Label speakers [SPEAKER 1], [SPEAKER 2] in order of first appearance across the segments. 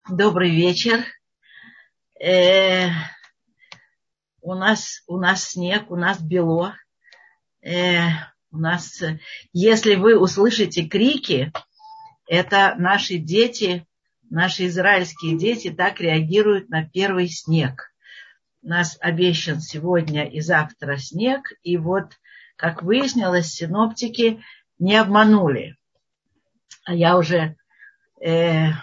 [SPEAKER 1] Добрый вечер. Э, у нас снег, у нас бело. У нас, если вы услышите крики, это наши дети, наши израильские дети так реагируют на первый снег. У нас обещан сегодня и завтра снег, и вот, как выяснилось, синоптики не обманули. А я уже в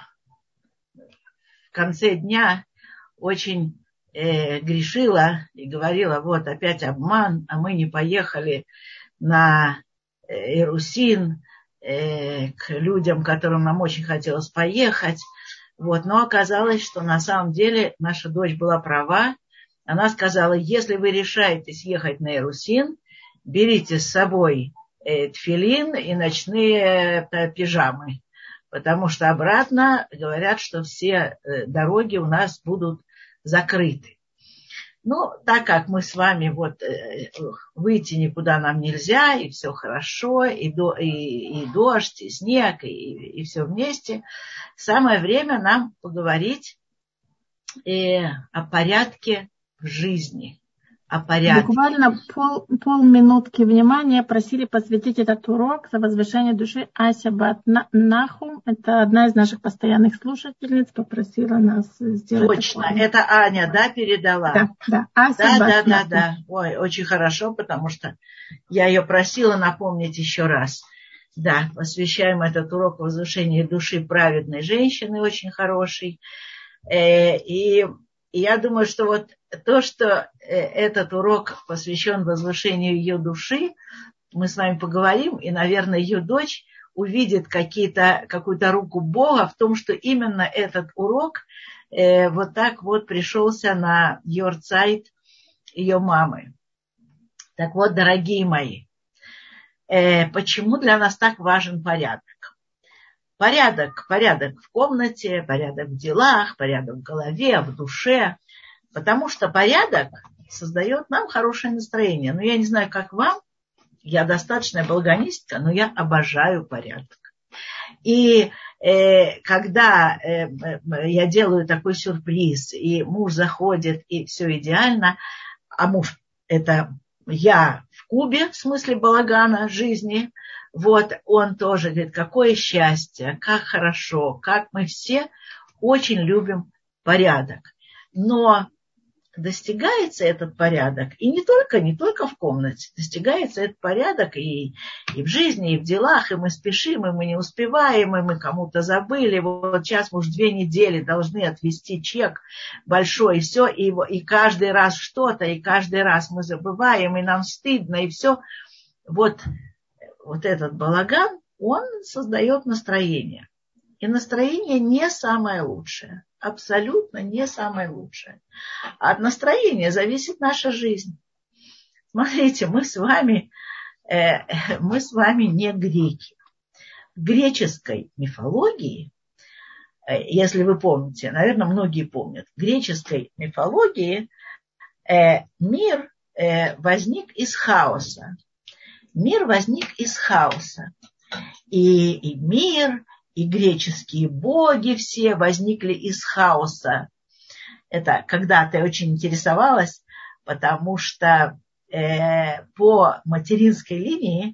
[SPEAKER 1] конце дня очень грешила и говорила, вот опять обман, а мы не поехали на Ирусин к людям, которым нам очень хотелось поехать. Вот. Но оказалось, что на самом деле наша дочь была права. Она сказала, если вы решаетесь ехать на Ирусин, берите с собой тфилин и ночные пижамы. Потому что обратно говорят, что все дороги у нас будут закрыты. Ну, так как мы с вами выйти никуда нам нельзя, и все хорошо, и дождь, и снег, и все вместе, самое время нам поговорить о порядке в жизни. О порядке.
[SPEAKER 2] Буквально полминутки внимания просили посвятить этот урок за возвышение души Ася Бат Нахум. Это одна из наших постоянных слушательниц, попросила нас сделать.
[SPEAKER 1] Точно, это Аня, да, передала?
[SPEAKER 2] Да. Ася Бат Нахум.
[SPEAKER 1] Да. Ой, очень хорошо, потому что я ее просила напомнить еще раз. Да, посвящаем этот урок возвышения души праведной женщины, очень хороший. И я думаю, что вот то, что этот урок посвящен возвышению ее души, мы с вами поговорим, и, наверное, ее дочь увидит какую-то руку Бога в том, что именно этот урок вот так вот пришелся на йорцайт ее мамы. Так вот, дорогие мои, почему для нас так важен порядок? Порядок в комнате, порядок в делах, порядок в голове, в душе. Потому что порядок создает нам хорошее настроение. Но я не знаю, как вам, я достаточная балганистка, но я обожаю порядок. И когда я делаю такой сюрприз, и муж заходит, и все идеально, а муж это я в кубе, в смысле балагана жизни, вот он тоже говорит, какое счастье, как хорошо, как мы все очень любим порядок. Но достигается этот порядок, и не только в комнате, достигается этот порядок и в жизни, и в делах, и мы спешим, и мы не успеваем, и мы кому-то забыли. Вот сейчас мы уже 2 недели должны отвести чек большой, и все, и каждый раз что-то, и каждый раз мы забываем, и нам стыдно, и все. Вот этот балаган, он создает настроение. И настроение не самое лучшее. Абсолютно не самое лучшее. От настроения зависит наша жизнь. Смотрите, мы с вами не греки. В греческой мифологии, если вы помните, наверное, многие помнят, в греческой мифологии мир возник из хаоса. Мир возник из хаоса. И мир, и греческие боги все возникли из хаоса. Это когда-то я очень интересовалась, потому что по материнской линии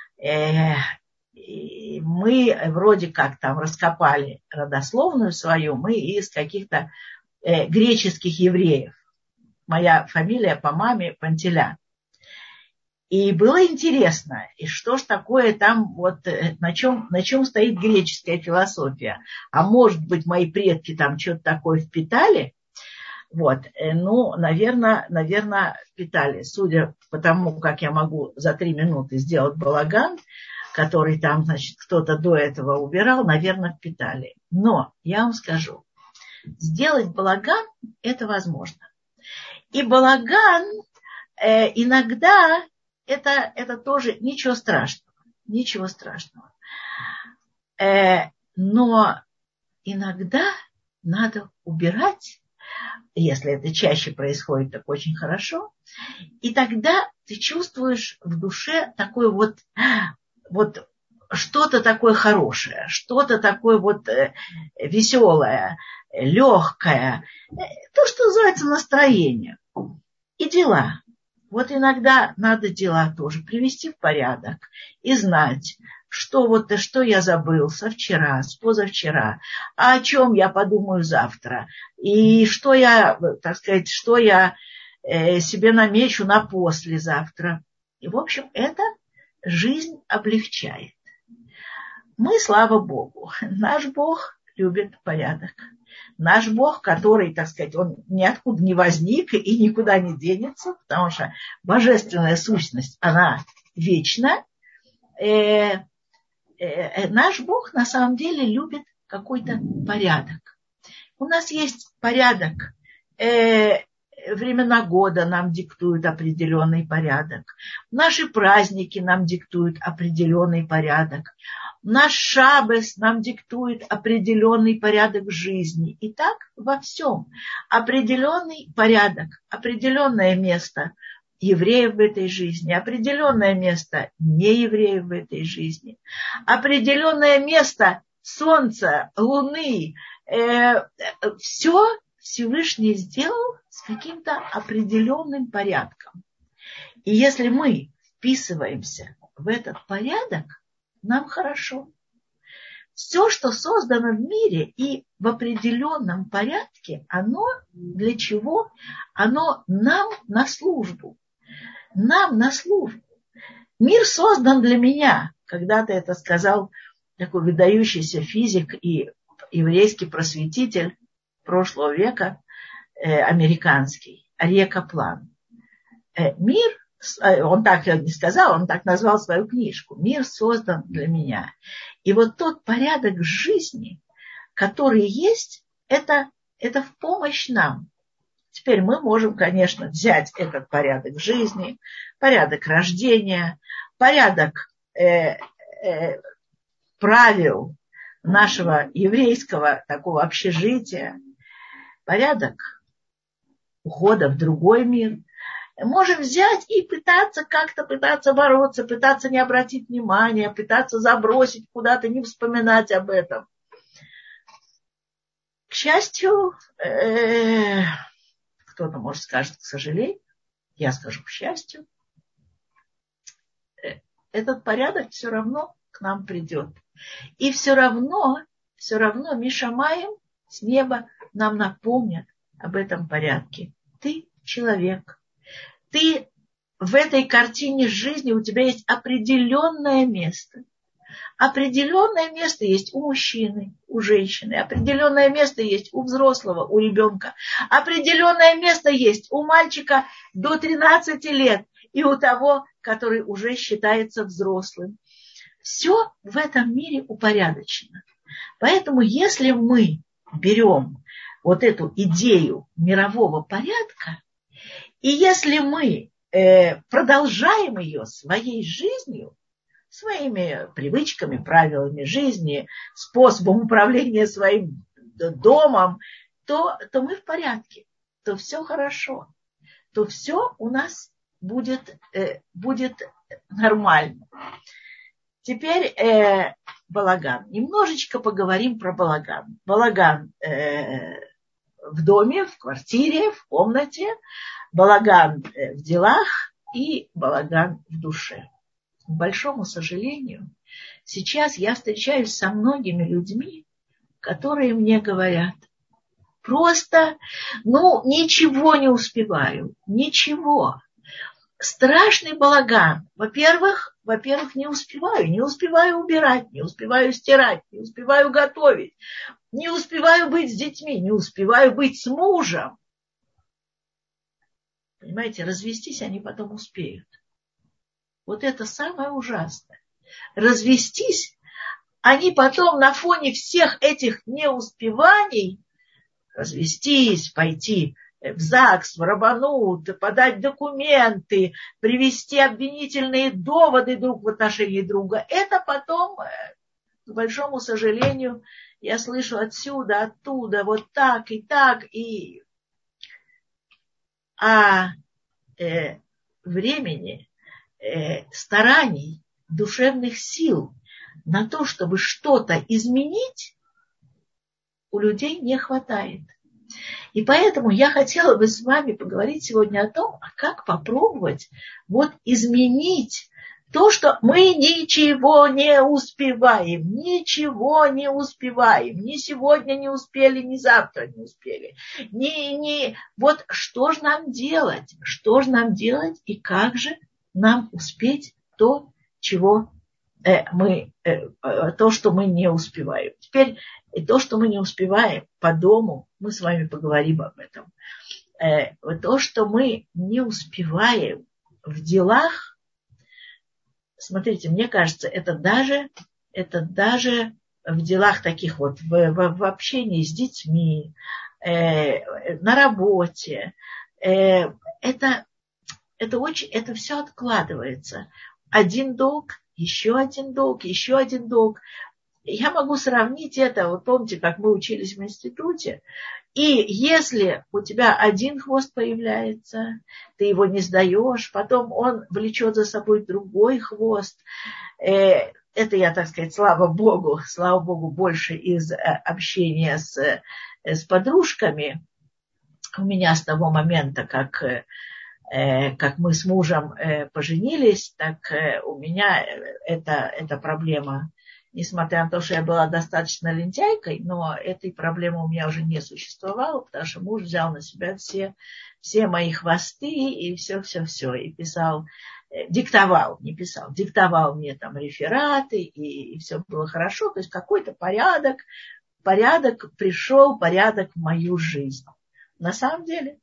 [SPEAKER 1] мы вроде как там раскопали родословную свою, мы из каких-то греческих евреев. Моя фамилия по маме Пантеля. И было интересно, и что ж такое там, на чем стоит греческая философия. А может быть, мои предки там что-то такое впитали? Наверное, впитали. Судя по тому, как я могу за 3 минуты сделать балаган, который там, кто-то до этого убирал, наверное, впитали. Но я вам скажу, сделать балаган – это возможно. И балаган иногда... Это тоже ничего страшного. Но иногда надо убирать, если это чаще происходит, так очень хорошо. И тогда ты чувствуешь в душе такое что-то такое хорошее, что-то такое веселое. легкое, то, что называется настроение. И дела. Вот иногда надо дела тоже привести в порядок и знать, что я забыл со вчера, с позавчера, а о чем я подумаю завтра, и что я себе намечу на послезавтра. И, в общем, это жизнь облегчает. Мы, слава Богу, наш Бог любит порядок. Наш Бог, который, он ниоткуда не возник и никуда не денется, потому что божественная сущность, она вечна. Наш Бог на самом деле любит какой-то порядок. У нас есть порядок. Времена года нам диктуют определенный порядок. Наши праздники нам диктуют определенный порядок. Наш шаббес нам диктует определенный порядок жизни. И так во всем. Определенный порядок, определенное место евреев в этой жизни, определенное место неевреев в этой жизни, определенное место солнца, луны. Все Всевышний сделал с каким-то определенным порядком. И если мы вписываемся в этот порядок, нам хорошо. Все, что создано в мире и в определенном порядке, оно для чего? Оно нам на службу. Нам на службу. Мир создан для меня. Когда-то это сказал такой выдающийся физик и еврейский просветитель прошлого века, американский, Арье Каплан. Мир, он так не сказал, он так назвал свою книжку, «Мир создан для меня». И вот тот порядок жизни, который есть, это в помощь нам. Теперь мы можем, конечно, взять этот порядок жизни, порядок рождения, порядок правил нашего еврейского такого общежития, порядок ухода в другой мир. Можем взять и пытаться бороться, пытаться не обратить внимания, пытаться забросить куда-то, не вспоминать об этом. К счастью, кто-то, может, скажет, к сожалению, я скажу, к счастью, этот порядок все равно к нам придет. И все равно Мишамаим с неба нам напомнят об этом порядке. Ты человек. Ты в этой картине жизни, у тебя есть определенное место. Определенное место есть у мужчины, у женщины. Определенное место есть у взрослого, у ребенка. Определенное место есть у мальчика до 13 лет и у того, который уже считается взрослым. Все в этом мире упорядочено. Поэтому если мы берем вот эту идею мирового порядка, и если мы продолжаем ее своей жизнью, своими привычками, правилами жизни, способом управления своим домом, то мы в порядке, то все хорошо, то все у нас будет нормально. Теперь балаган. Немножечко поговорим про балаган. Балаган в доме, в квартире, в комнате, балаган в делах и балаган в душе. К большому сожалению, сейчас я встречаюсь со многими людьми, которые мне говорят, просто, ничего не успеваю, ничего. Страшный балаган. Во-первых, не успеваю убирать, не успеваю стирать, не успеваю готовить, не успеваю быть с детьми, не успеваю быть с мужем. Понимаете, развестись они потом успеют. Вот это самое ужасное. Развестись, они потом на фоне всех этих неуспеваний развестись, пойти в ЗАГС, в Рабанут, подать документы, привести обвинительные доводы друг в отношении друга. Это потом, к большому сожалению, я слышу отсюда, оттуда, вот так и так. Времени, стараний, душевных сил на то, чтобы что-то изменить, у людей не хватает. И поэтому я хотела бы с вами поговорить сегодня о том, как попробовать изменить то, что мы ничего не успеваем, ни сегодня не успели, ни завтра не успели. Что же нам делать? И как же нам успеть то, что мы не успеваем. Теперь то, что мы не успеваем по дому, мы с вами поговорим об этом. То, что мы не успеваем в делах, смотрите, мне кажется, это даже в делах таких в общении с детьми, на работе, это все откладывается. Один долг, еще один долг. Я могу сравнить это, помните, как мы учились в институте, и если у тебя один хвост появляется, ты его не сдаешь, потом он влечет за собой другой хвост. Это я, так сказать, слава Богу, больше из общения с подружками. У меня с того момента, как мы с мужем поженились, так у меня эта проблема, несмотря на то, что я была достаточно лентяйкой, но этой проблемы у меня уже не существовало, потому что муж взял на себя все мои хвосты и все, и диктовал мне там рефераты, и все было хорошо, то есть какой-то порядок пришел, порядок в мою жизнь. На самом деле,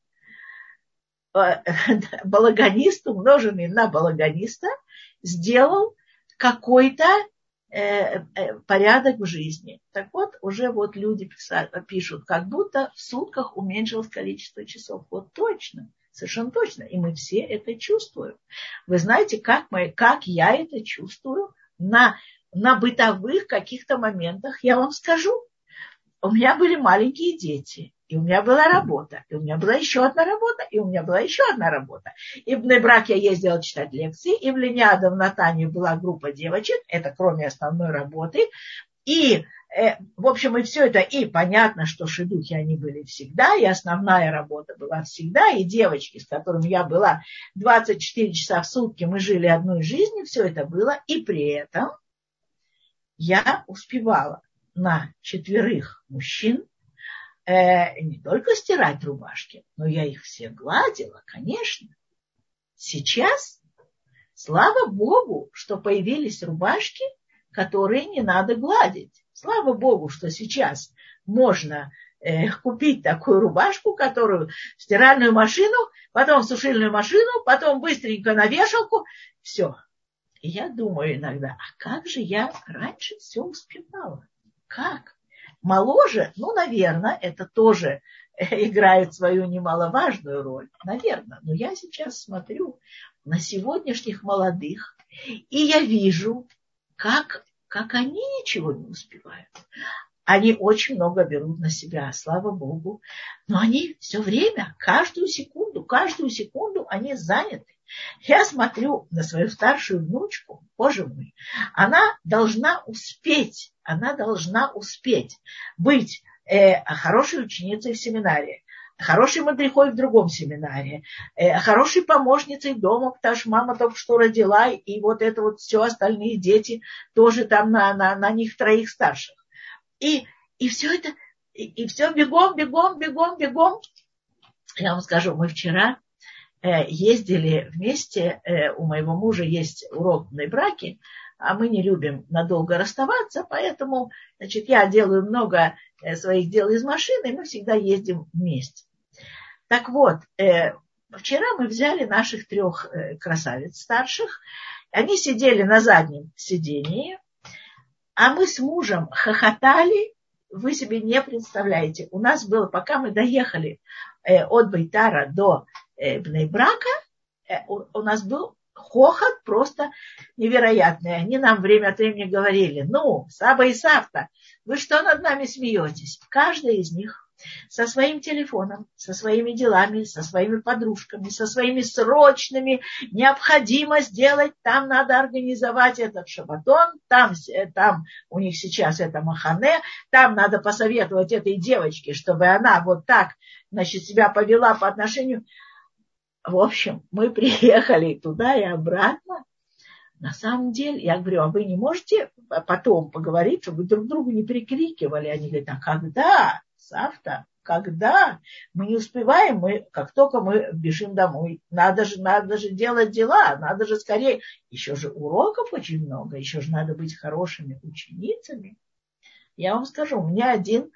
[SPEAKER 1] балаганист, умноженный на балаганиста, сделал какой-то порядок в жизни. Так вот, уже люди пишут, как будто в сутках уменьшилось количество часов. Точно, совершенно точно. И мы все это чувствуем. Вы знаете, как я это чувствую на бытовых каких-то моментах. Я вам скажу. У меня были маленькие дети. И у меня была работа, и у меня была еще одна работа, и у меня была еще одна работа. И в Бней-Брак я ездила читать лекции, и в Лениадо, в Натании была группа девочек, это кроме основной работы. И, в общем, и все это, и понятно, что шидухи они были всегда, и основная работа была всегда, и девочки, с которыми я была 24 часа в сутки, мы жили одной жизнью, все это было, и при этом я успевала на 4 мужчин, не только стирать рубашки, но я их все гладила, конечно. Сейчас, слава Богу, что появились рубашки, которые не надо гладить. Слава Богу, что сейчас можно купить такую рубашку, которую в стиральную машину, потом в сушильную машину, потом быстренько на вешалку. Все. И я думаю иногда, как же я раньше все успевала? Как? Моложе, наверное, это тоже играет свою немаловажную роль. Наверное. Но я сейчас смотрю на сегодняшних молодых, и я вижу, как они ничего не успевают. Они очень много берут на себя, слава Богу. Но они все время, каждую секунду они заняты. Я смотрю на свою старшую внучку, боже мой, она должна успеть быть хорошей ученицей в семинаре, хорошей мадрихой в другом семинаре, хорошей помощницей дома, потому что мама только что родила, и это все остальные дети тоже там на них 3 старших. И все это, и все бегом. Я вам скажу, мы вчера ездили вместе, у моего мужа есть урок в Бней-Браке, а мы не любим надолго расставаться, поэтому, я делаю много своих дел из машины, и мы всегда ездим вместе. Так вот, вчера мы взяли наших 3 красавиц старших, они сидели на заднем сидении, а мы с мужем хохотали, вы себе не представляете. У нас было, пока мы доехали от Бейтара до Бней-Брака, у нас был хохот просто невероятный. Они нам время от времени говорили, Саба и Савта, вы что над нами смеетесь? Каждая из них со своим телефоном, со своими делами, со своими подружками, со своими срочными, необходимо сделать, там надо организовать этот шабатон, там у них сейчас это махане, там надо посоветовать этой девочке, чтобы она вот так, значит, себя повела по отношению. В общем, мы приехали туда и обратно. На самом деле, я говорю, а вы не можете потом поговорить, чтобы друг другу не перекрикивали? Они говорят, а когда, Савта, когда? Мы не успеваем, как только мы бежим домой. Надо же делать дела, надо же скорее. Еще же уроков очень много, еще же надо быть хорошими ученицами. Я вам скажу, у меня один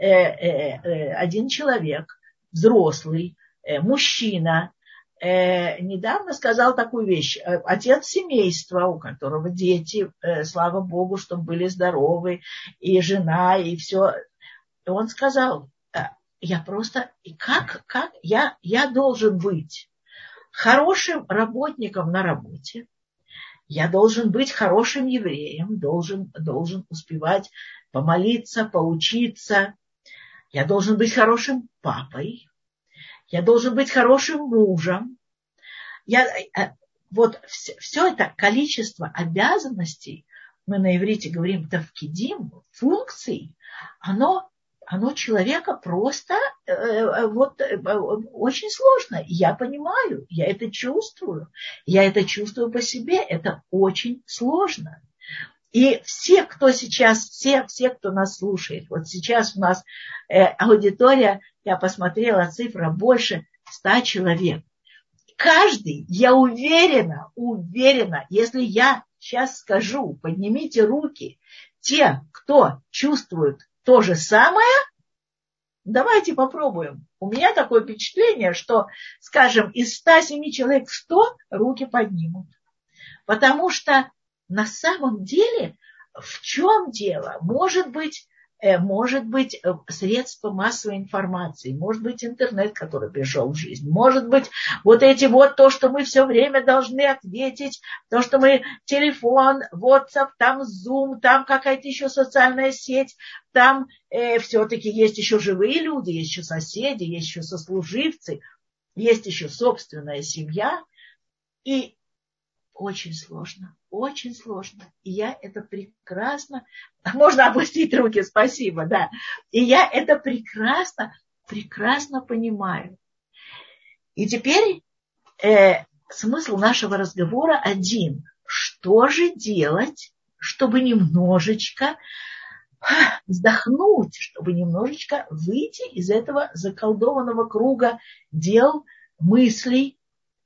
[SPEAKER 1] человек, взрослый, мужчина, недавно сказал такую вещь. Отец семейства, у которого дети, слава Богу, чтобы были здоровы, и жена, и все. И он сказал, я просто, я должен быть хорошим работником на работе, я должен быть хорошим евреем, должен успевать помолиться, поучиться, я должен быть хорошим папой, я должен быть хорошим мужем. Вот все это количество обязанностей, мы на иврите говорим тавкидим, функций, оно человека просто очень сложно. Я понимаю, я это чувствую по себе, это очень сложно. И все, кто сейчас, все, кто нас слушает, вот сейчас у нас аудитория, я посмотрела, цифра больше 100 человек. Каждый, я уверена, если я сейчас скажу, поднимите руки, те, кто чувствует то же самое, давайте попробуем. У меня такое впечатление, что, скажем, из 107 человек 100 руки поднимут. Потому что на самом деле, в чем дело? Может быть средства массовой информации, может быть интернет, который пришел в жизнь, может быть то, что мы все время должны ответить, то, что мы телефон, WhatsApp, там Zoom, там какая-то еще социальная сеть, там все-таки есть еще живые люди, есть еще соседи, есть еще сослуживцы, есть еще собственная семья, и очень сложно. И я это прекрасно... Можно опустить руки, спасибо, да. И я это прекрасно понимаю. И теперь смысл нашего разговора один. Что же делать, чтобы немножечко вздохнуть, чтобы немножечко выйти из этого заколдованного круга дел, мыслей.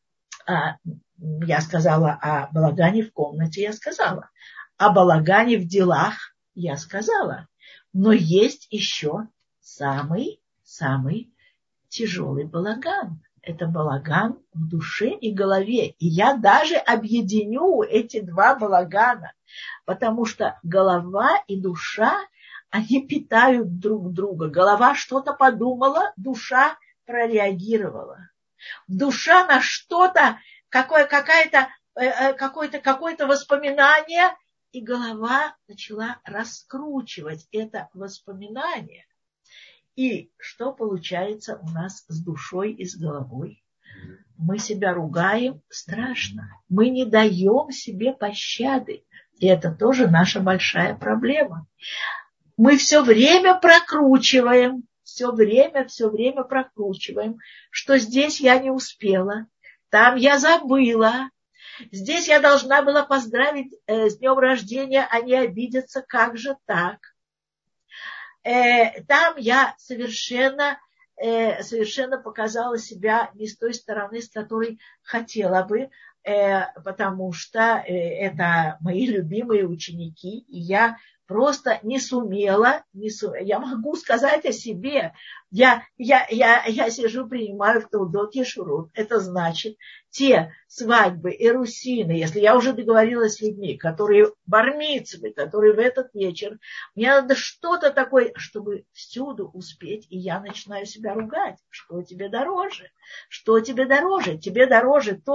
[SPEAKER 1] Я сказала о балагане в комнате, я сказала. О балагане в делах я сказала. Но есть еще самый тяжелый балаган. Это балаган в душе и голове. И я даже объединю эти два балагана. Потому что голова и душа, они питают друг друга. Голова что-то подумала, душа прореагировала. Душа на что-то, какое-то воспоминание, и голова начала раскручивать это воспоминание. И что получается у нас с душой и с головой? Мы себя ругаем страшно. Мы не даем себе пощады. И это тоже наша большая проблема. Мы все время прокручиваем, все время прокручиваем, что здесь я не успела, там я забыла, здесь я должна была поздравить с днем рождения, а не обидеться, как же так? Там я совершенно показала себя не с той стороны, с которой хотела бы, потому что это мои любимые ученики, и я просто не сумела, я могу сказать о себе, я сижу, принимаю в Толдот Ешурут, это значит, те свадьбы, эрусины, если я уже договорилась с людьми, которые бар-мицвы, которые в этот вечер, мне надо что-то такое, чтобы всюду успеть, и я начинаю себя ругать, что тебе дороже, тебе дороже тот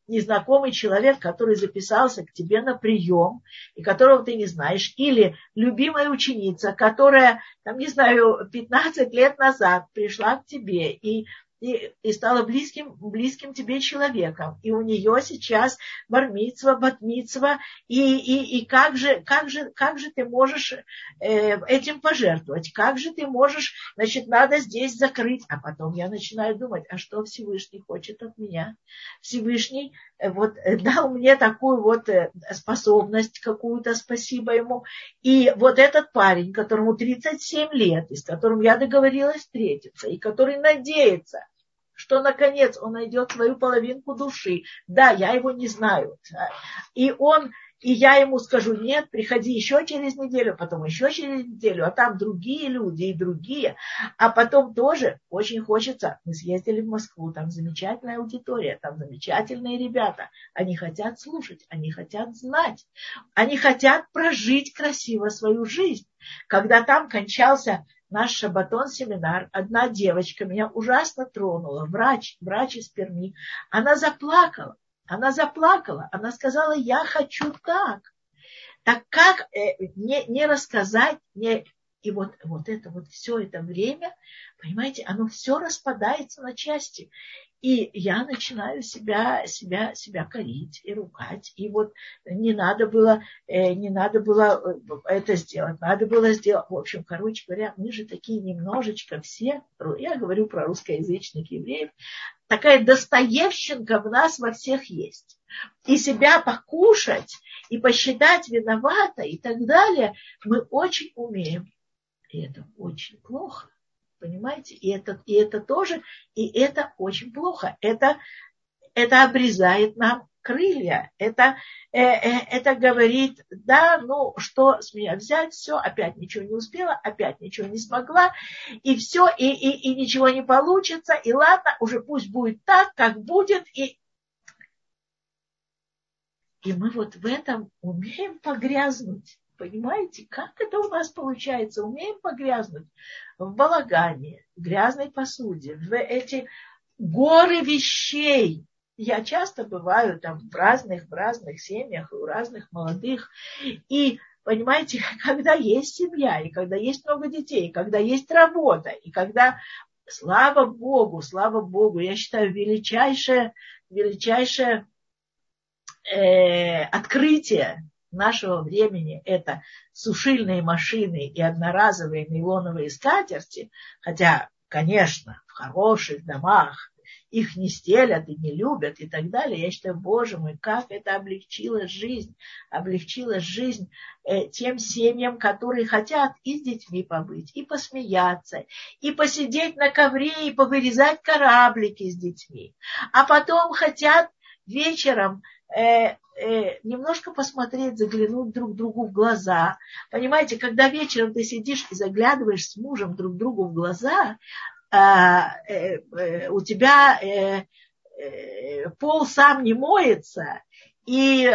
[SPEAKER 1] незнакомый человек, который записался к тебе на прием, и которого ты не знаешь, или любимая ученица, которая, там, не знаю, 15 лет назад пришла к тебе и стала близким тебе человеком, и у нее сейчас бар-мицва, бат-мицва, и как же ты можешь этим пожертвовать, как же ты можешь, значит, надо здесь закрыть, а потом я начинаю думать, а что Всевышний хочет от меня? Всевышний вот дал мне такую вот способность какую-то, спасибо ему, и вот этот парень, которому 37 лет, и с которым я договорилась встретиться, и который надеется, что, наконец, он найдет свою половинку души. Да, я его не знаю. И я ему скажу, нет, приходи еще через неделю, потом еще через неделю, а там другие люди и другие. А потом тоже очень хочется. Мы съездили в Москву, там замечательная аудитория, там замечательные ребята. Они хотят слушать, они хотят знать, они хотят прожить красиво свою жизнь. Когда там кончался наш шабатон-семинар, одна девочка меня ужасно тронула, врач из Перми. Она заплакала, она сказала, я хочу так. Так как не рассказать, и вот это вот все это время, понимаете, оно все распадается на части. И я начинаю себя корить и ругать. И вот не надо было это сделать. Надо было сделать. В общем, короче говоря, мы же такие немножечко все, я говорю про русскоязычных евреев, такая достоевщинка в нас во всех есть. И себя покушать, и посчитать виновата, и так далее, мы очень умеем. И это очень плохо. Понимаете? И это тоже, и это очень плохо. Это обрезает нам крылья. Это говорит, да, ну, что с меня взять, все, опять ничего не успела, опять ничего не смогла, и все, и ничего не получится, и ладно, уже пусть будет так, как будет, и мы вот в этом умеем погрязнуть. Понимаете, как это у нас получается? Умеем погрязнуть в балагане, в грязной посуде, в эти горы вещей. Я часто бываю там в разных семьях, у разных молодых. И, понимаете, когда есть семья, и когда есть много детей, и когда есть работа, и когда, слава Богу, я считаю, величайшее открытие нашего времени – это сушильные машины и одноразовые нейлоновые скатерти, хотя, конечно, в хороших домах их не стелят и не любят и так далее. Я считаю, боже мой, как это облегчило жизнь тем семьям, которые хотят и с детьми побыть, и посмеяться, и посидеть на ковре, и повырезать кораблики с детьми, а потом хотят вечером немножко посмотреть, заглянуть друг другу в глаза. Понимаете, когда вечером ты сидишь и заглядываешь с мужем друг другу в глаза, у тебя пол сам не моется, и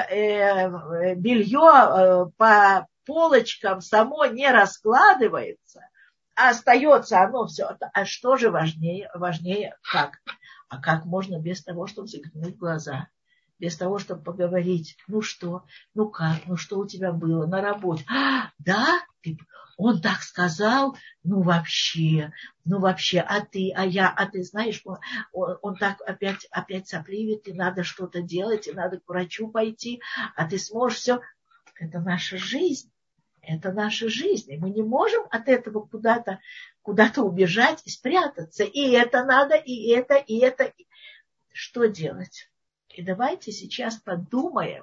[SPEAKER 1] белье по полочкам само не раскладывается, а остается оно все. А что же важнее как? А как можно без того, чтобы заглянуть в глаза? Без того, чтобы поговорить, ну что, ну как, ну что у тебя было на работе? Да? Он так сказал, ну вообще, а ты, а ты знаешь, он так опять сопливит, и надо что-то делать, и надо к врачу пойти, а ты сможешь все. Это наша жизнь, и мы не можем от этого куда-то убежать и спрятаться, и это надо, и это. Что делать? И давайте сейчас подумаем,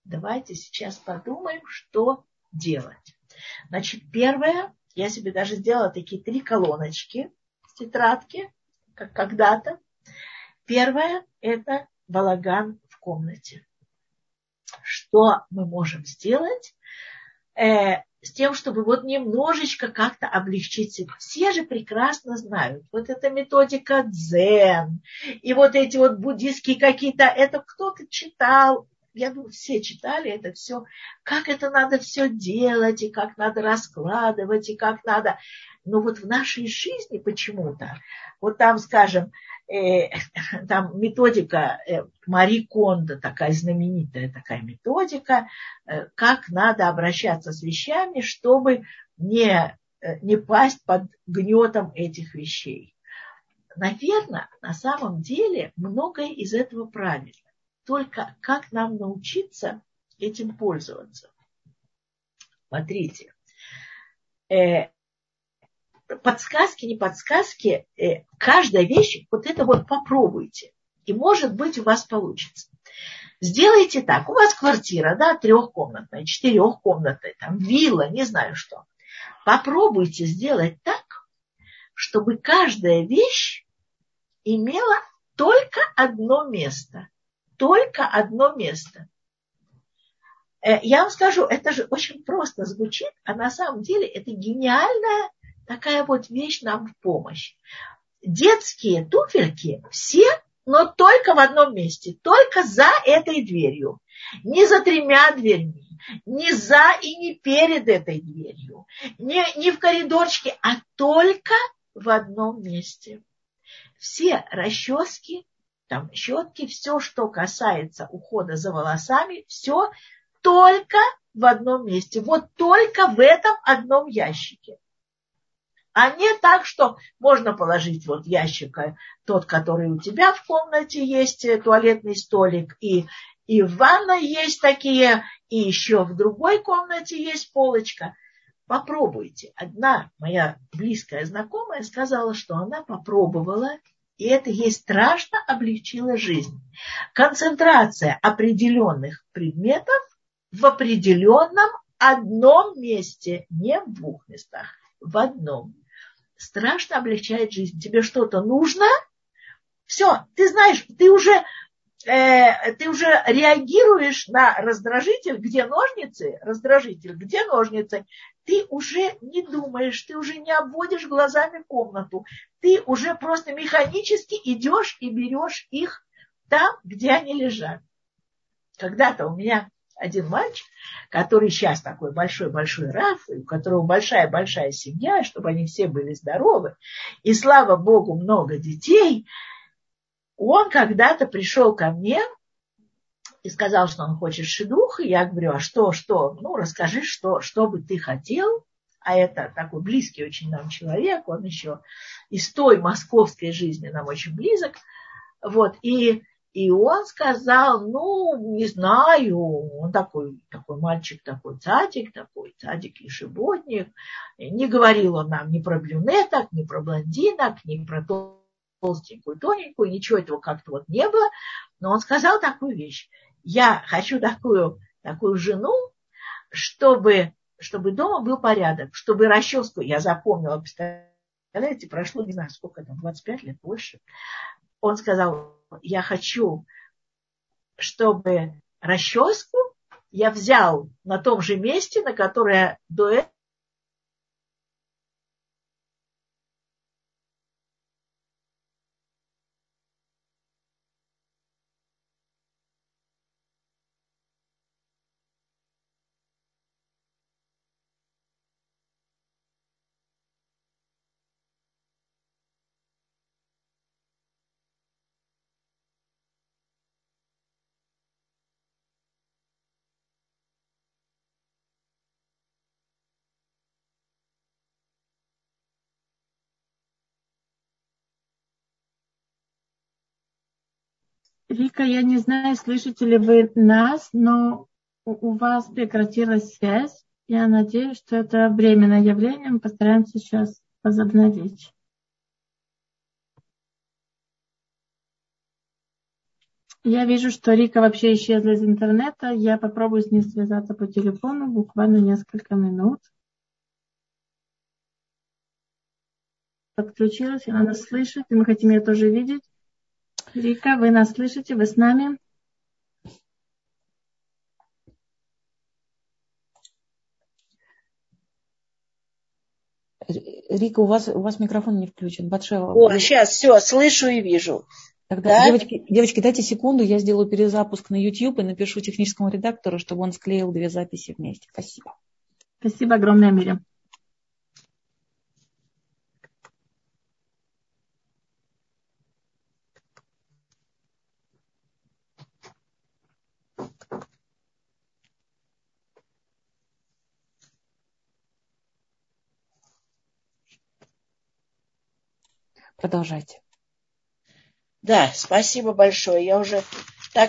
[SPEAKER 1] что делать. Значит, первое, я себе даже сделала такие 3 колоночки в тетрадке, как когда-то. Первое – это балаган в комнате. Что мы можем сделать с тем, чтобы вот немножечко как-то облегчить себя. Все же прекрасно знают, вот эта методика дзен, и вот эти вот буддистские какие-то, это кто-то читал, я думаю, все читали это все, как это надо все делать, и как надо раскладывать, и как надо. Но вот в нашей жизни почему-то, вот там, скажем, там методика Мари Кондо, такая знаменитая такая методика, как надо обращаться с вещами, чтобы не пасть под гнетом этих вещей. Наверное, на самом деле многое из этого правильно. Только как нам научиться этим пользоваться? Смотрите. Подсказки, не подсказки, каждая вещь, вот это вот попробуйте. И, может быть, у вас получится. Сделайте так. У вас квартира, да, 3-комнатная, 4-комнатная, там, вилла, не знаю что. Попробуйте сделать так, чтобы каждая вещь имела только одно место. Только одно место. Я вам скажу, это же очень просто звучит, а на самом деле это гениальная такая вот вещь нам в помощь. Детские туфельки все, но только в одном месте, только за этой дверью. Не за 3 дверьми, не за и не перед этой дверью, не в коридорчике, а только в одном месте. Все расчески, там, щетки, все, что касается ухода за волосами, все только в одном месте. Вот только в этом одном ящике. А не так, что можно положить вот ящик, тот, который у тебя в комнате есть, туалетный столик, и в ванной есть такие, и еще в другой комнате есть полочка. Попробуйте. Одна моя близкая знакомая сказала, что она попробовала, и это ей страшно облегчило жизнь. Концентрация определенных предметов в определенном одном месте, не в 2 местах, в одном. Страшно облегчает жизнь. Тебе что-то нужно? Все, ты знаешь, ты уже реагируешь на раздражитель, где ножницы, раздражитель, где ножницы. Ты уже не думаешь, ты уже не обводишь глазами комнату. Ты уже просто механически идешь и берешь их там, где они лежат. Когда-то у меня один мальчик, который сейчас такой большой-большой Раф, у которого большая-большая семья, чтобы они все были здоровы, и, слава Богу, много детей, он когда-то пришел ко мне и сказал, что он хочет шидух, и я говорю, а что, ну, расскажи, что бы ты хотел, а это такой близкий очень нам человек, он еще из той московской жизни нам очень близок, вот, и он сказал, ну, не знаю, он такой мальчик, такой цадик ешеботник. Не говорил он нам ни про брюнеток, ни про блондинок, ни про толстенькую, тоненькую, ничего этого как-то вот не было. Но он сказал такую вещь. Я хочу такую жену, чтобы дома был порядок, чтобы расческу, я запомнила, представляете, прошло, не знаю, сколько там, 25 лет, больше. Он сказал, я хочу, чтобы расческу я взял на том же месте, на которое до этого
[SPEAKER 2] Рика, я не знаю, слышите ли вы нас, но у вас прекратилась связь. Я надеюсь, что это временное явление. Мы постараемся сейчас возобновить. Я вижу, что Рика вообще исчезла из интернета. Я попробую с ней связаться по телефону буквально несколько минут. Подключилась, она нас слышит, и мы хотим ее тоже видеть. Рика, вы нас слышите? Вы с нами?
[SPEAKER 3] Рика, у вас микрофон не включен. Батшева.
[SPEAKER 1] О, сейчас все, слышу и вижу.
[SPEAKER 3] Тогда, да? девочки, дайте секунду, я сделаю перезапуск на YouTube и напишу техническому редактору, чтобы он склеил 2 записи вместе. Спасибо.
[SPEAKER 2] Спасибо огромное, Мирям.
[SPEAKER 3] Продолжайте.
[SPEAKER 1] Да, спасибо большое. Я уже так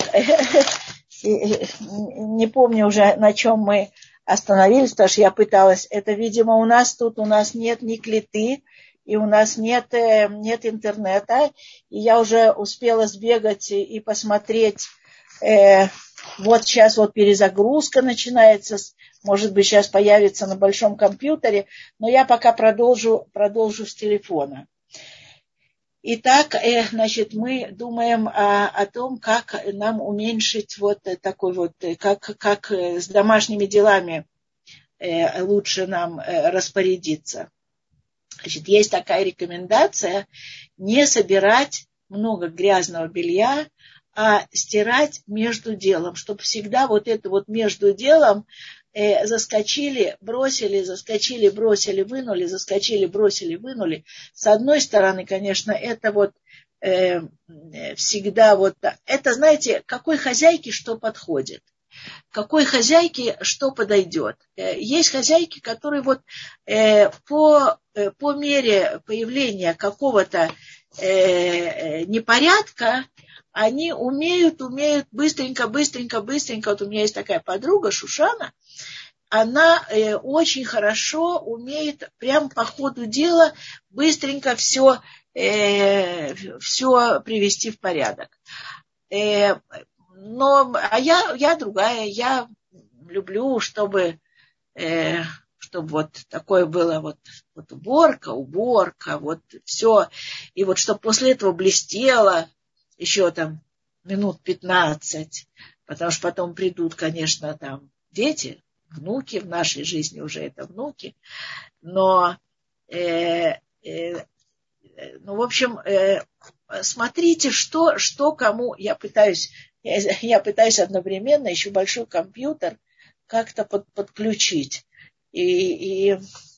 [SPEAKER 1] не помню уже, на чем мы остановились, потому что я пыталась. Это, видимо, у нас нет ни клиты, и у нас нет интернета. И я уже успела сбегать и посмотреть. Вот сейчас вот перезагрузка начинается. Может быть, сейчас появится на большом компьютере. Но я пока продолжу с телефона. Итак, значит, мы думаем о том, как нам уменьшить вот такой вот, как с домашними делами лучше нам распорядиться. Значит, есть такая рекомендация не собирать много грязного белья, а стирать между делом, чтобы всегда вот это вот между делом заскочили, бросили, заскочили, бросили, вынули, заскочили, бросили, вынули. С одной стороны, конечно, это вот всегда вот, это, знаете, какой хозяйке что подходит, какой хозяйке что подойдет. Есть хозяйки, которые вот по мере появления какого-то непорядка, они умеют быстренько. Вот у меня есть такая подруга Шушана, она очень хорошо умеет прям по ходу дела быстренько все привести в порядок. А я другая, я люблю, чтобы вот такое было вот уборка, вот все. И вот чтобы после этого блестело еще там минут 15, потому что потом придут, конечно, там дети, внуки, в нашей жизни уже это внуки, но, в общем, смотрите, что кому, я пытаюсь одновременно еще большой компьютер как-то подключить, и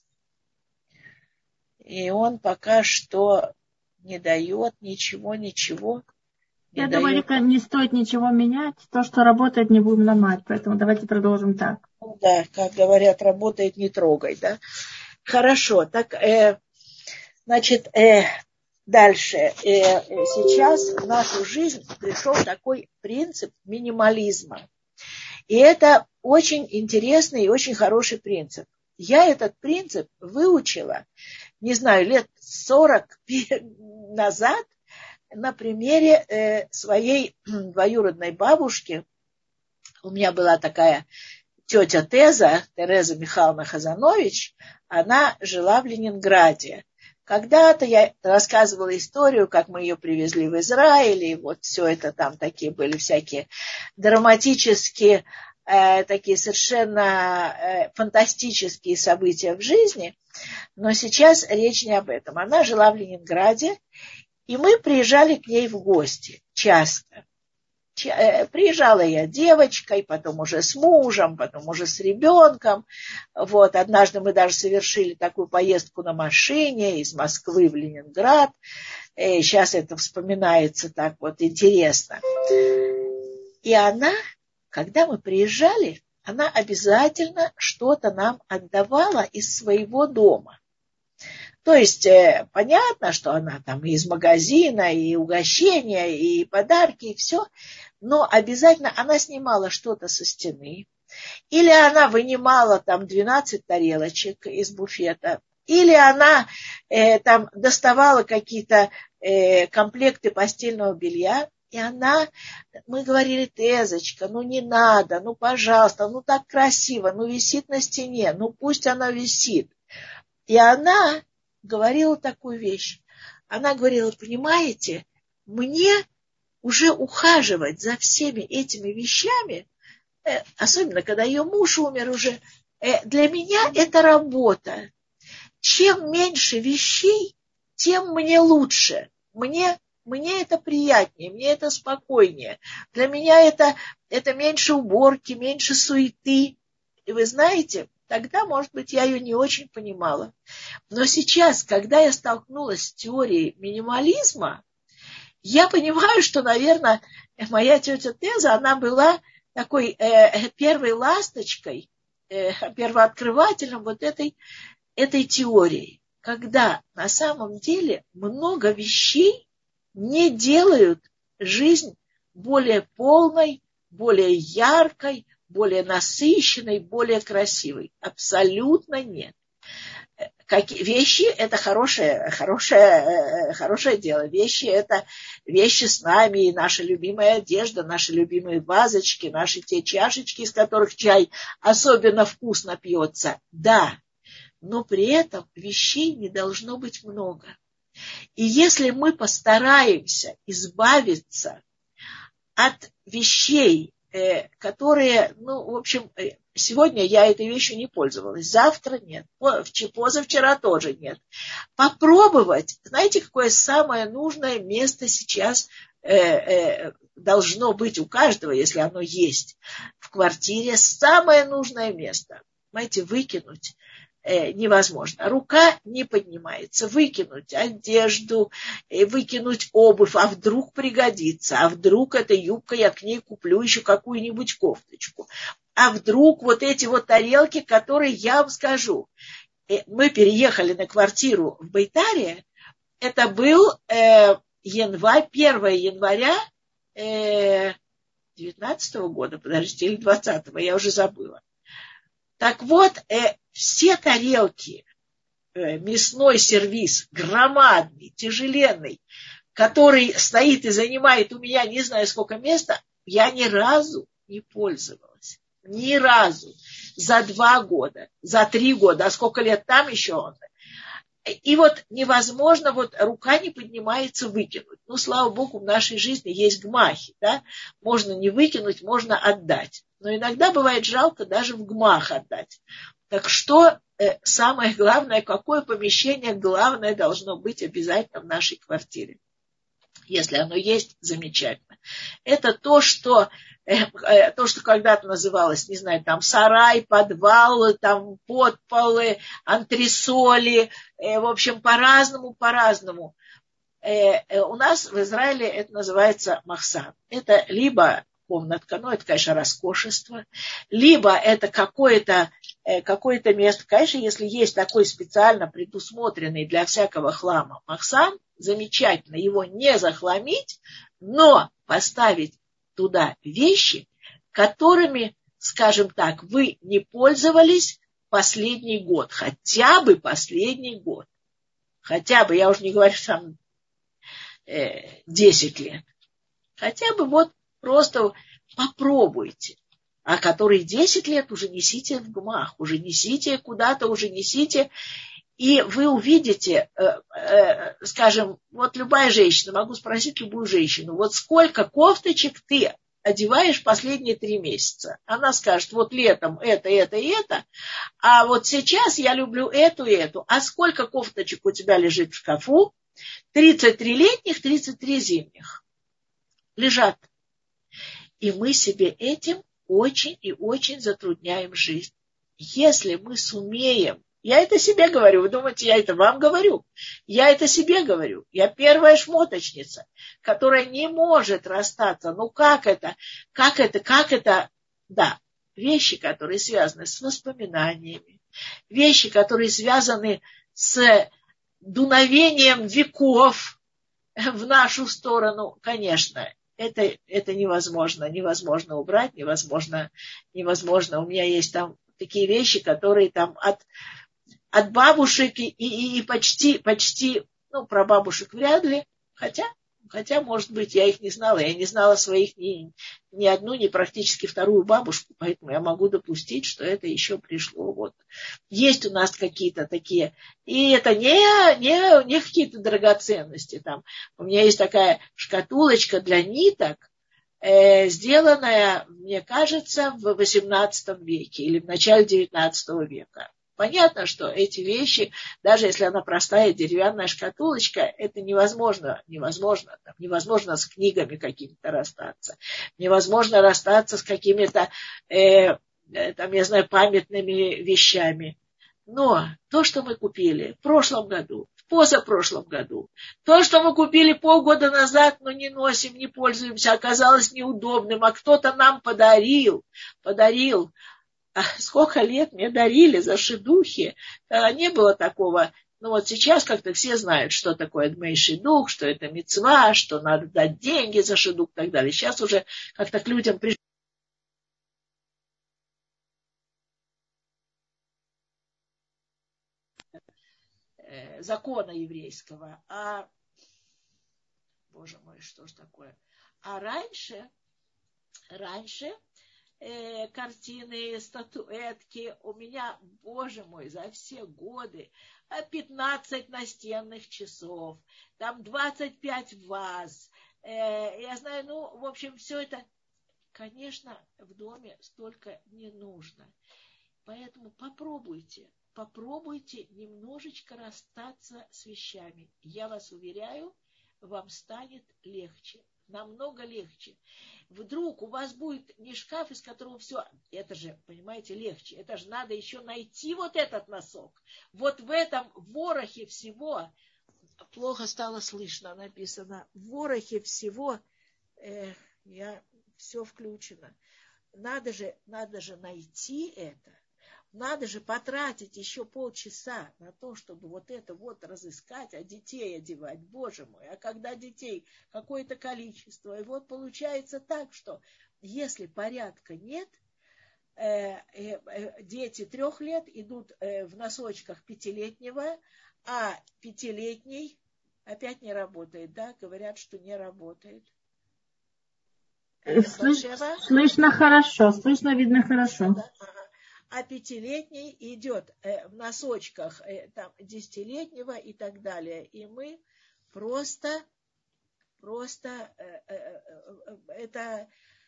[SPEAKER 1] он пока что не дает ничего.
[SPEAKER 2] Я думаю, Рика, не стоит ничего менять. То, что работает, не будем ломать. Поэтому давайте продолжим так.
[SPEAKER 1] Да, как говорят, работает, не трогай, да. Хорошо, так, значит, дальше. Сейчас в нашу жизнь пришел такой принцип минимализма. И это очень интересный и очень хороший принцип. Я этот принцип выучила, не знаю, лет 40 назад, на примере своей двоюродной бабушки. У меня была такая тетя Тереза Михайловна Хазанович, она жила в Ленинграде. Когда-то я рассказывала историю, как мы ее привезли в Израиль, и вот все это там такие были всякие драматические, такие совершенно фантастические события в жизни. Но сейчас речь не об этом. Она жила в Ленинграде, и мы приезжали к ней в гости часто. Приезжала я девочкой, потом уже с мужем, потом уже с ребенком. Вот. Однажды мы даже совершили такую поездку на машине из Москвы в Ленинград. Сейчас это вспоминается так вот интересно. И она, когда мы приезжали, она обязательно что-то нам отдавала из своего дома. То есть понятно, что она там и из магазина, и угощения, и подарки, и все. Но обязательно она снимала что-то со стены. Или она вынимала там 12 тарелочек из буфета. Или она там доставала какие-то комплекты постельного белья. И мы говорили: Тезочка, ну не надо, ну пожалуйста, ну так красиво, ну висит на стене, ну пусть она висит. И она говорила такую вещь. Она говорила: понимаете, мне уже ухаживать за всеми этими вещами, особенно когда ее муж умер уже, для меня это работа. Чем меньше вещей, тем мне лучше. Мне это приятнее, мне это спокойнее. Для меня это меньше уборки, меньше суеты. И вы знаете, тогда, может быть, я ее не очень понимала. Но сейчас, когда я столкнулась с теорией минимализма, я понимаю, что, наверное, моя тетя Теза, она была такой первой ласточкой, первооткрывателем вот этой теории.
[SPEAKER 4] когда на самом деле много вещей не делают жизнь более полной, более яркой, более насыщенной, более красивой. Абсолютно нет. Вещи – это хорошее дело. Вещи – это вещи с нами, и наша любимая одежда, наши любимые вазочки, наши те чашечки, из которых чай особенно вкусно пьется. Да, но при этом вещей не должно быть много. И если мы постараемся избавиться от вещей, которые, в общем, сегодня я этой вещью не пользовалась, завтра нет, позавчера тоже нет. Попробовать, знаете, какое самое нужное место сейчас должно быть у каждого, если оно есть в квартире, самое нужное место, знаете, выкинуть невозможно. Рука не поднимается. Выкинуть одежду, выкинуть обувь. А вдруг пригодится? А вдруг эта юбка, я к ней куплю еще какую-нибудь кофточку? А вдруг вот эти вот тарелки, которые я вам скажу. Мы переехали на квартиру в Бейтаре. Это был 1 января 19 года, подождите, или 20-го, я уже забыла. Так вот, все тарелки, мясной сервиз, громадный, тяжеленный, который стоит и занимает у меня не знаю сколько места, я ни разу не пользовалась. Ни разу. За 2 года, за 3 года, а сколько лет там еще он. И вот невозможно, вот рука не поднимается выкинуть. Слава Богу, в нашей жизни есть гмахи, да? Можно не выкинуть, можно отдать. Но иногда бывает жалко даже в гмах отдать. Так что самое главное, какое помещение главное должно быть обязательно в нашей квартире? Если оно есть, замечательно. Это то, что когда-то называлось, не знаю, там сарай, подвал, там подполы, антресоли, в общем, по-разному. У нас в Израиле это называется махсан. Это либо комнатка, это, конечно, роскошество, либо это какое-то место, конечно, если есть такой специально предусмотренный для всякого хлама махсан, замечательно, его не захламить, но поставить туда вещи, которыми, скажем так, вы не пользовались последний год, хотя бы последний год, хотя бы, я уже не говорю, там 10 лет, хотя бы вот просто попробуйте, а которые 10 лет уже несите в гмах, уже несите куда-то, уже несите, и вы увидите, скажем, вот любая женщина, могу спросить любую женщину, вот сколько кофточек ты одеваешь последние 3 месяца? Она скажет, вот летом это, а вот сейчас я люблю эту и эту. А сколько кофточек у тебя лежит в шкафу? 33 летних, 33 зимних. Лежат. И мы себе этим очень и очень затрудняем жизнь. Если мы сумеем, я это себе говорю, вы думаете, я это вам говорю? Я это себе говорю. Я первая шмоточница, которая не может расстаться. Как это? Да, вещи, которые связаны с воспоминаниями, вещи, которые связаны с дуновением веков в нашу сторону, конечно, это невозможно убрать, невозможно. У меня есть там такие вещи, которые там от бабушек и почти, про бабушек вряд ли, хотя, может быть, я их не знала. Я не знала своих ни одну, ни практически вторую бабушку, поэтому я могу допустить, что это еще пришло. Вот. Есть у нас какие-то такие, и это не какие-то драгоценности. Там. У меня есть такая шкатулочка для ниток, сделанная, мне кажется, в XVIII веке или в начале XIX века. Понятно, что эти вещи, даже если она простая деревянная шкатулочка, это невозможно с книгами какими-то расстаться. Невозможно расстаться с какими-то, памятными вещами. Но то, что мы купили в прошлом году, в позапрошлом году, то, что мы купили полгода назад, но не носим, не пользуемся, оказалось неудобным, а кто-то нам подарил. Сколько лет мне дарили за шидухи. Не было такого. Ну вот сейчас как-то все знают, что такое дмей шидух, что это мицва, что надо дать деньги за шидух и так далее. Сейчас уже как-то к людям пришли закона еврейского. А, боже мой, что ж такое? А раньше картины, статуэтки у меня, боже мой, за все годы 15 настенных часов, там 25 ваз. Я знаю, ну, в общем, все это, конечно, в доме столько не нужно. Поэтому попробуйте немножечко расстаться с вещами. Я вас уверяю, вам станет легче. Намного легче. Вдруг у вас будет не шкаф, из которого все, это же, понимаете, легче. Это же надо еще найти вот этот носок. Вот в этом ворохе всего, плохо стало слышно, написано, в ворохе всего, все включено. Надо же найти это. Надо же потратить еще полчаса на то, чтобы вот это вот разыскать, а детей одевать, боже мой. А когда детей какое-то количество, и вот получается так, что если порядка нет, дети 3 лет идут в носочках 5-летнего, а 5-летний опять не работает, да, говорят, что не работает.
[SPEAKER 2] Слышно хорошо, слышно, видно хорошо.
[SPEAKER 4] Да, ага. А 5-летний идет в носочках там, 10-летнего и так далее. И мы просто это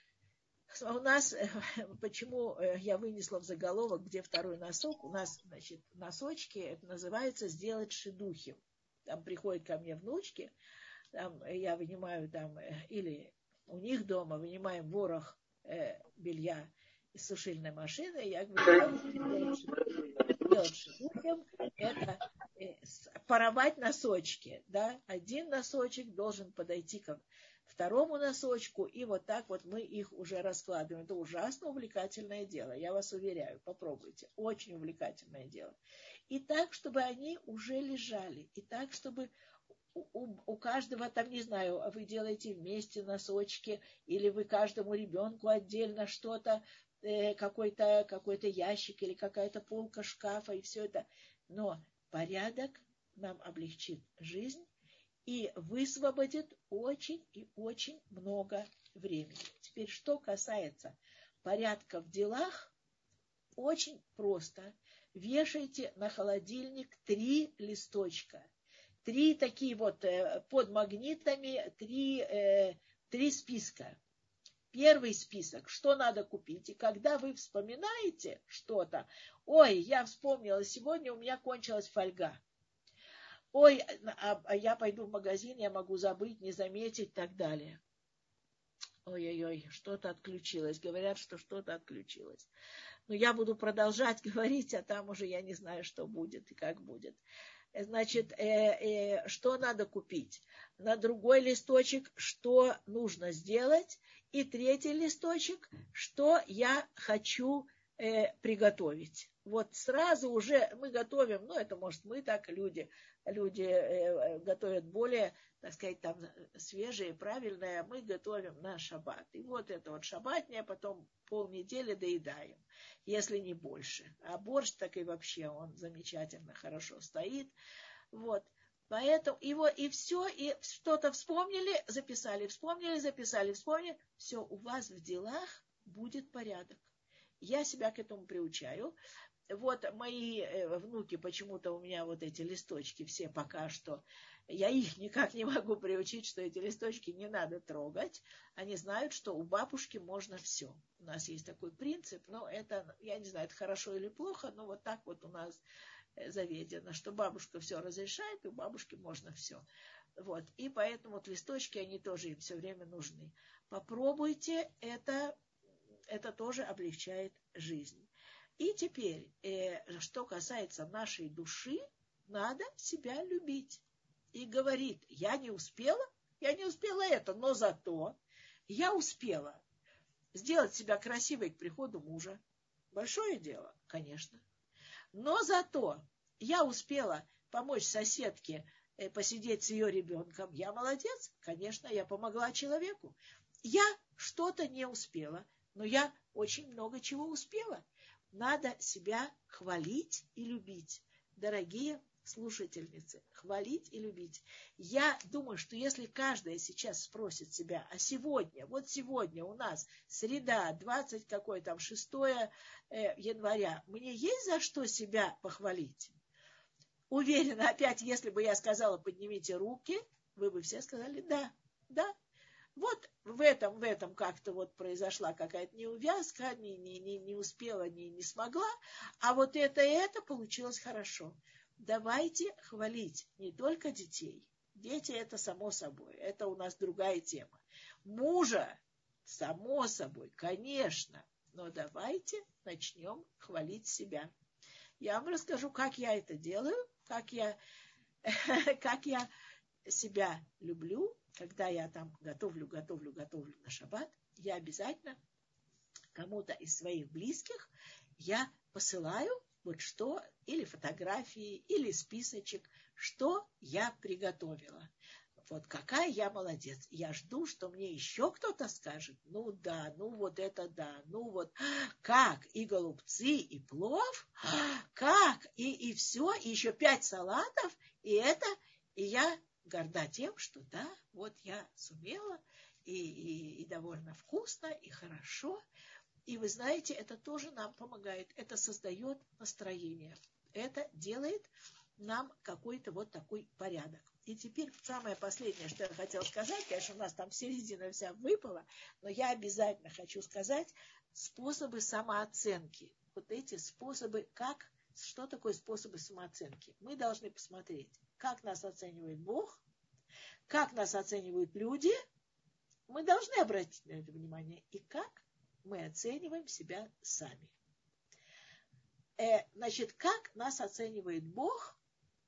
[SPEAKER 4] у нас, почему я вынесла в заголовок, где второй носок, у нас, значит, носочки, это называется сделать шидухи. Там приходят ко мне внучки, там я вынимаю там, или у них дома вынимаем ворох белья из сушильной машины, я говорю, делать шидухим, это паровать носочки, да, один носочек должен подойти к второму носочку, и вот так вот мы их уже раскладываем. Это ужасно увлекательное дело, я вас уверяю, попробуйте, очень увлекательное дело. И так, чтобы они уже лежали, и так, чтобы у каждого там, не знаю, вы делаете вместе носочки, или вы каждому ребенку отдельно что-то, какой-то ящик или какая-то полка шкафа и все это. Но порядок нам облегчит жизнь и высвободит очень и очень много времени. Теперь, что касается порядка в делах, очень просто. Вешайте на холодильник 3 листочка. 3 такие вот под магнитами, 3 списка. Первый список, что надо купить. И когда вы вспоминаете что-то, ой, я вспомнила, сегодня у меня кончилась фольга. Ой, а я пойду в магазин, я могу забыть, не заметить и так далее. Ой-ой-ой, что-то отключилось. Говорят, что что-то отключилось. Но я буду продолжать говорить, а там уже я не знаю, что будет и как будет. Значит, что надо купить? На другой листочек, что нужно сделать. И 3-й листочек, что я хочу приготовить. Вот сразу уже мы готовим, ну это может мы так, люди готовят более, так сказать, там свежее, правильное, а мы готовим на шаббат. И вот это вот шаббатное, потом полнедели доедаем, если не больше. А борщ так и вообще он замечательно, хорошо стоит. Вот. Поэтому его и все, и что-то вспомнили, записали, вспомнили, записали, вспомнили. Все, у вас в делах будет порядок. Я себя к этому приучаю. Вот мои внуки, почему-то у меня вот эти листочки все пока что, я их никак не могу приучить, что эти листочки не надо трогать. Они знают, что у бабушки можно все. У нас есть такой принцип, но это, я не знаю, это хорошо или плохо, но вот так вот у нас заведено, что бабушка все разрешает, и у бабушки можно все. Вот. И поэтому вот листочки, они тоже им все время нужны. Попробуйте, это тоже облегчает жизнь. И теперь, что касается нашей души, надо себя любить. И говорит, я не успела это, но зато я успела сделать себя красивой к приходу мужа. Большое дело, конечно. Но зато я успела помочь соседке посидеть с ее ребенком, я молодец. Конечно, я помогла человеку. Я что-то не успела, но я очень много чего успела. Надо себя хвалить и любить. Дорогие слушательницы, хвалить и любить. Я думаю, что если каждая сейчас спросит себя, а сегодня, вот сегодня у нас среда, 6 января, мне есть за что себя похвалить? Уверена, опять, если бы я сказала, поднимите руки, вы бы все сказали, да, да. Вот в этом как-то вот произошла какая-то неувязка, не успела, не смогла, а вот это получилось хорошо. Давайте хвалить не только детей. Дети это само собой, это у нас другая тема. Мужа, само собой, конечно, но давайте начнем хвалить себя. Я вам расскажу, как я это делаю, как я себя люблю, когда я там готовлю на шаббат, я обязательно кому-то из своих близких я посылаю вот что, или фотографии, или списочек, что я приготовила. Вот какая я молодец. Я жду, что мне еще кто-то скажет, ну да, ну вот это да, ну вот как, и голубцы, и плов, как, и все, и еще 5 салатов, и я горда тем, что да, вот я сумела, и довольно вкусно, и хорошо. И вы знаете, это тоже нам помогает, это создает настроение, это делает нам какой-то вот такой порядок. И теперь самое последнее, что я хотела сказать, конечно, у нас там середина вся выпала, но я обязательно хочу сказать способы самооценки. Вот эти способы, что такое способы самооценки? Мы должны посмотреть, как нас оценивает Бог, как нас оценивают люди, мы должны обратить на это внимание, и как мы оцениваем себя сами. Значит, как нас оценивает Бог?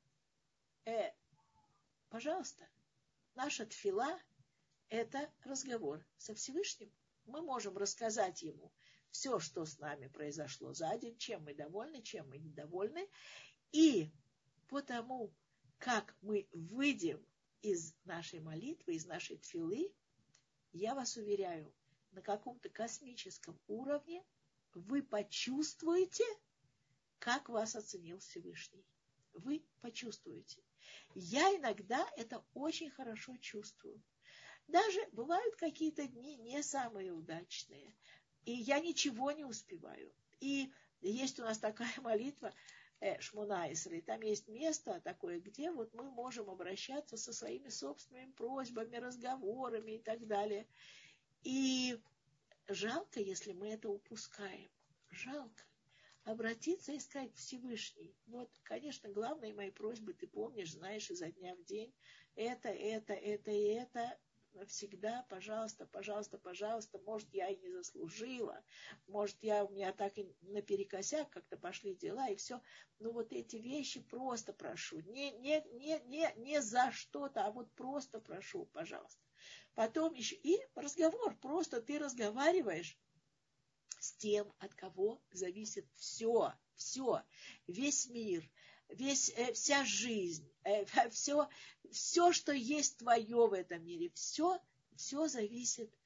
[SPEAKER 4] Пожалуйста, наша тфила – это разговор со Всевышним. Мы можем рассказать ему все, что с нами произошло за день, чем мы довольны, чем мы недовольны. И по тому, как мы выйдем из нашей молитвы, из нашей тфилы, я вас уверяю, на каком-то космическом уровне вы почувствуете, как вас оценил Всевышний. Вы почувствуете. Я иногда это очень хорошо чувствую. Даже бывают какие-то дни не самые удачные, и я ничего не успеваю. И есть у нас такая молитва Шмона Эсрей, там есть место такое, где вот мы можем обращаться со своими собственными просьбами, разговорами и так далее. И жалко, если мы это упускаем. Жалко. Обратиться и сказать: Всевышний, вот, конечно, главные мои просьбы, ты помнишь, знаешь, изо дня в день, это и это, всегда, пожалуйста, пожалуйста, пожалуйста, может, я и не заслужила, может, у меня так и наперекосяк как-то пошли дела, и все, но вот эти вещи просто прошу, не за что-то, а вот просто прошу, пожалуйста. Потом еще и разговор, просто ты разговариваешь с тем, от кого зависит все, весь мир, вся жизнь, все, что есть твое в этом мире, все зависит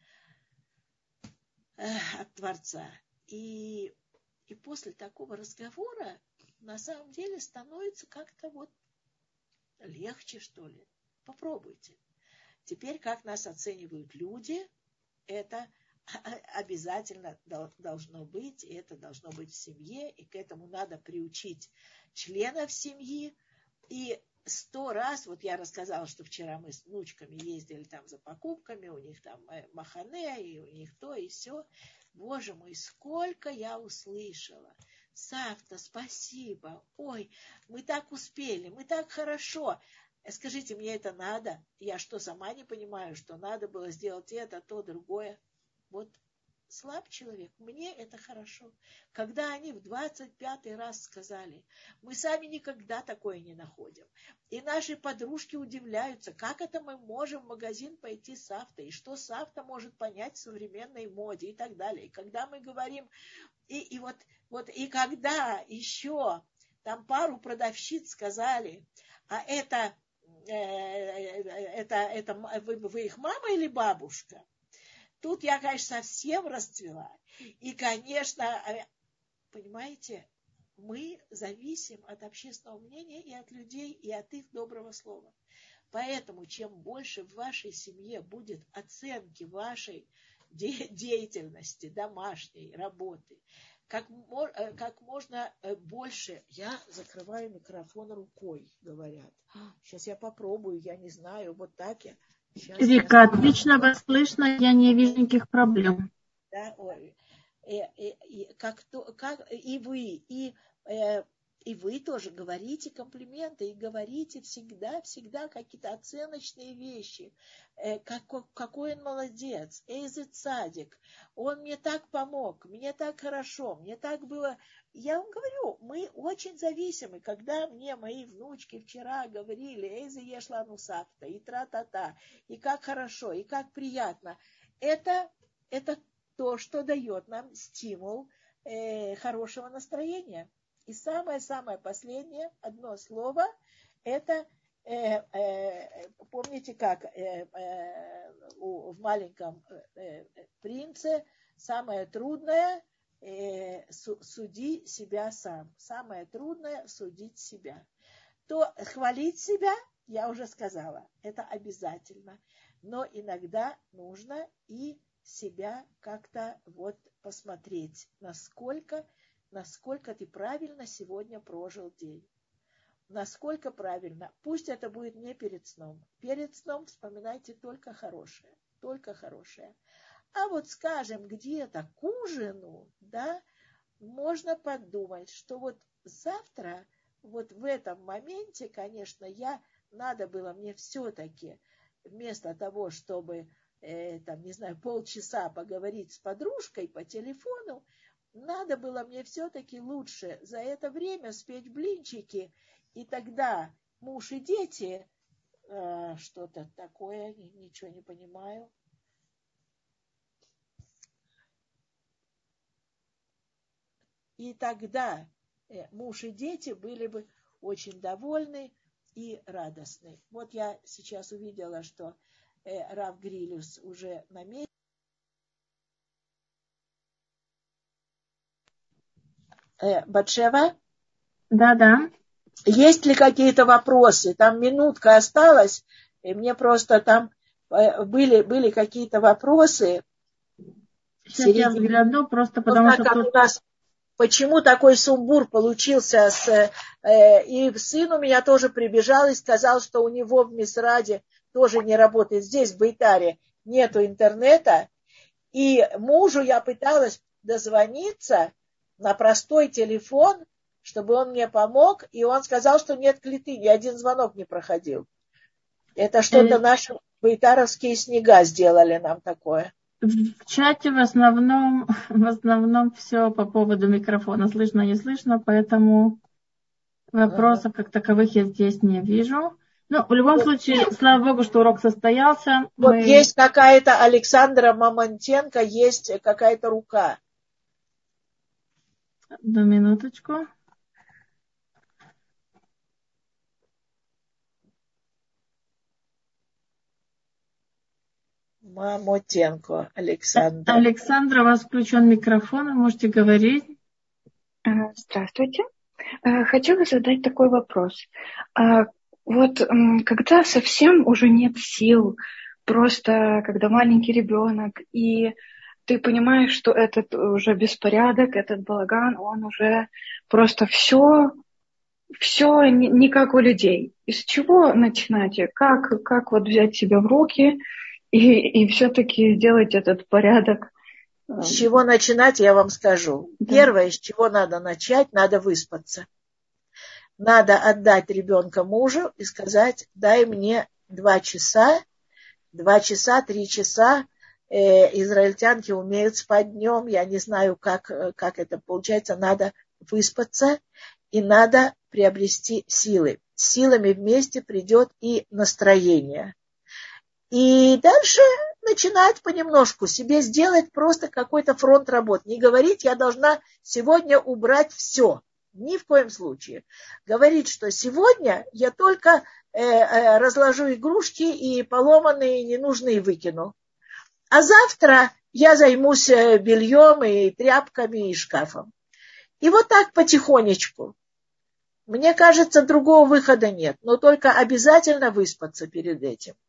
[SPEAKER 4] от Творца. И после такого разговора на самом деле становится как-то вот легче, что ли. Попробуйте. Теперь, как нас оценивают люди, это обязательно должно быть, и это должно быть в семье, и к этому надо приучить членов семьи. И 100 раз, вот я рассказала, что вчера мы с внучками ездили там за покупками, у них там махане, и у них то, и все. Боже мой, сколько я услышала. Савта, спасибо. Ой, мы так успели, мы так хорошо. Скажите, мне это надо? Я что, сама не понимаю, что надо было сделать это, то, другое? Вот слаб человек, мне это хорошо. Когда они в 25-й раз сказали, мы сами никогда такое не находим. И наши подружки удивляются, как это мы можем в магазин пойти с авто, и что Савта может понять в современной моде и так далее. И когда мы говорим, и когда еще там пару продавщиц сказали, а это вы их мама или бабушка? Тут я, конечно, совсем расцвела. И, конечно, понимаете, мы зависим от общественного мнения и от людей, и от их доброго слова. Поэтому, чем больше в вашей семье будет оценки вашей деятельности, домашней работы, как можно больше. Я закрываю микрофон рукой, говорят. Сейчас я попробую, я не знаю, вот так я.
[SPEAKER 2] Вика, отлично вас слышно, я не вижу никаких проблем.
[SPEAKER 4] Да, ой. И вы тоже говорите комплименты, и говорите всегда какие-то оценочные вещи. Какой он молодец, эйзе цадик, он мне так помог, мне так хорошо, мне так было. Я вам говорю, мы очень зависимы. Когда мне мои внучки вчера говорили, эйзе ешлану савта, и тра-та-та, и как хорошо, и как приятно, это то, что дает нам стимул хорошего настроения. И самое-самое последнее, одно слово, это, помните, как в маленьком принце, самое трудное суди себя сам. Самое трудное судить себя. То хвалить себя, я уже сказала, это обязательно. Но иногда нужно и себя как-то вот посмотреть, насколько ты правильно сегодня прожил день. Насколько правильно. Пусть это будет не перед сном. Перед сном вспоминайте только хорошее. Только хорошее. А вот, скажем, где-то к ужину, да, можно подумать, что вот завтра, вот в этом моменте, конечно, надо было мне все-таки вместо того, чтобы, полчаса поговорить с подружкой по телефону, надо было мне все-таки лучше за это время спеть блинчики, и тогда муж и дети, что-то такое, ничего не понимаю. И тогда муж и дети были бы очень довольны и радостны. Вот я сейчас увидела, что Рав Грилюс уже на месте. Батшева?
[SPEAKER 2] Да.
[SPEAKER 4] Есть ли какие-то вопросы? Там минутка осталась, и мне просто там были какие-то вопросы.
[SPEAKER 2] Сейчас я взгляну, просто потому что...
[SPEAKER 4] У нас, почему такой сумбур получился? И сын у меня тоже прибежал и сказал, что у него в Мисраде тоже не работает. Здесь, в Бейтаре, нету интернета. И мужу я пыталась дозвониться на простой телефон, чтобы он мне помог, и он сказал, что нет клиты, ни один звонок не проходил. Это что-то наши бейтаровские снега сделали нам такое.
[SPEAKER 2] В чате в основном все по поводу микрофона. Слышно, не слышно, поэтому вопросов как таковых я здесь не вижу. Ну, в любом случае, слава Богу, что урок состоялся.
[SPEAKER 4] Вот есть какая-то Александра Мамонтенко, есть какая-то рука.
[SPEAKER 2] Одну минуточку.
[SPEAKER 4] Мамотенко Александра.
[SPEAKER 2] Александра, у вас включен микрофон, вы можете говорить.
[SPEAKER 5] Здравствуйте. Хотела задать такой вопрос. Вот когда совсем уже нет сил, просто когда маленький ребенок, и ты понимаешь, что этот уже беспорядок, этот балаган, он уже просто все не как у людей. Из чего начинать? Как вот взять себя в руки и все-таки сделать этот порядок?
[SPEAKER 4] С чего начинать, я вам скажу. Да. Первое, с чего надо начать, надо выспаться. Надо отдать ребенка мужу и сказать: дай мне 2 часа, 3 часа. Израильтянки умеют спать днем, я не знаю, как это получается. Надо выспаться и надо приобрести силы. С силами вместе придет и настроение. И дальше начинать понемножку себе сделать просто какой-то фронт работ. Не говорить: я должна сегодня убрать все. Ни в коем случае. Говорит, что сегодня я только разложу игрушки и поломанные, ненужные выкину. А завтра я займусь бельем и тряпками и шкафом. И вот так потихонечку. Мне кажется, другого выхода нет. Но только обязательно выспаться перед этим.